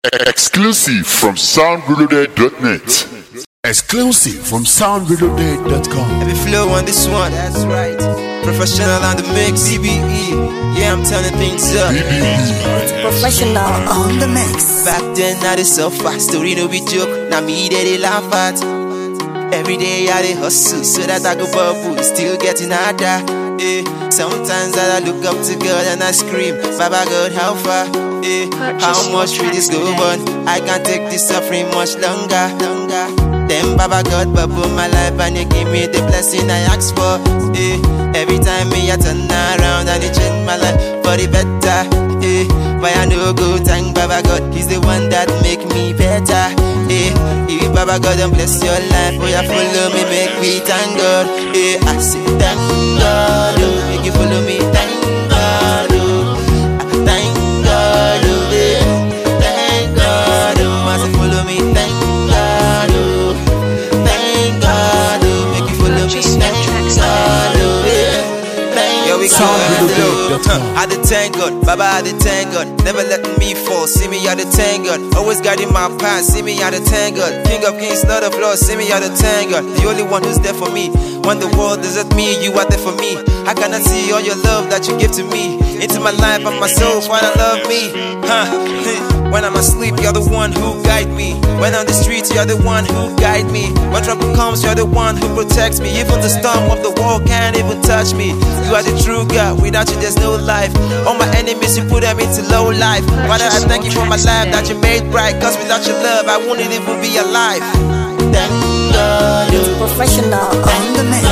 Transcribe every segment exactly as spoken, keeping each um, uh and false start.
Exclusive from sound reloaded dot net. Exclusive from sound reloaded dot com. Heavy flow on this one, that's right. Professional on the mix, B B E. Yeah, I'm turning things up. B B E. Professional on the mix. Back then, I did so fast, story no be joke. Now me they, they laugh at. Every day I dey hustle so that I go bubble, still getting harder. Eh. Sometimes I look up to God and I scream, Baba God, how far? Eh. How much will this go on? I can't take this suffering much longer. longer. Then Baba God bubble my life and you give me the blessing I asked for. Eh. Every time me I turn around and you change my life for the better. Eh. Why I no go thank Baba God, he's the one that make me better. Eh. If Baba God don't bless your life, oh yeah, follow me, make me thank God. Eh. I say thank God, oh, make you follow me, thank God, oh. Thank God, oh, eh. Thank God, oh, I say follow me, thank God, oh. Thank God, oh, make you follow me, thank God, oh, eh. Here we go, I did thank God, Baba I did thank God. Never letting me fall, see me I did thank God. Always guiding my path, see me I did thank God. King of kings, Lord of lords, see me I did thank God. The only one who's there for me. When the world deserts me, you are there for me. I cannot see all your love that you give to me. Into my life and my soul, Father love me. Huh? When I'm asleep, you're the one who guide me. When on the streets, you're the one who guide me. When trouble comes, you're the one who protects me. Even the storm of the world can't even touch me. You are the true God, without you there's no life. All my enemies, you put them into low life. Father, I thank you for my life that you made bright. Cause without your love, I wouldn't even be alive. Thank God, oh. Professional on the mix.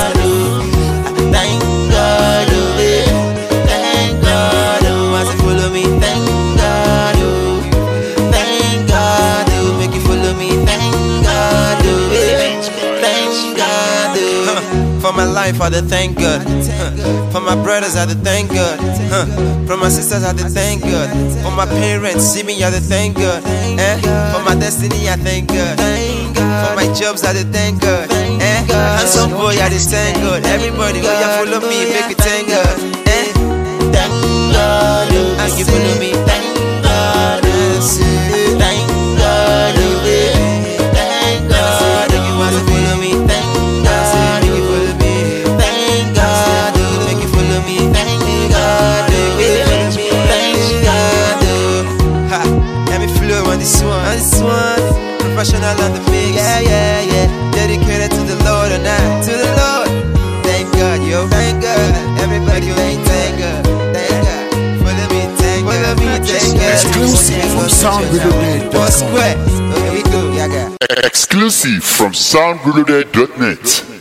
Thank God, oh, eh. Thank God, oh, I say follow me, thank God, oh. Thank God, oh, make you follow me, thank God, oh, eh. Thank God, oh. Huh. For my life, I did thank God. Huh. For my brothers, I did thank God. Huh. For my sisters, I did thank God. For my parents, see me, I did thank God. Eh? For my destiny, I thank God. For my jobs, I did thank God. Eh? Handsome boy, I did thank God. Everybody, go ya follow me, make me thank God. Eh? Thank God, oh, make you follow me. Thank God, oh, thank God, oh, eh. Thank God, oh, you wanna follow me. Thank God, make you follow me. Thank God, oh, make you follow me. Thank God, oh, eh. Thank God, oh. Ha, let me flow on this one, on this one. Professional on the mix, yeah, yeah, yeah. Dedicated to the Lord and I, to the Lord. Thank God, yo, thank God. Everybody, thank, thank God, thank God. Follow me, thank God, follow me, thank God. Exclusive from sound reloaded dot com. Here we go, yeah, God. Exclusive from sound reloaded dot net.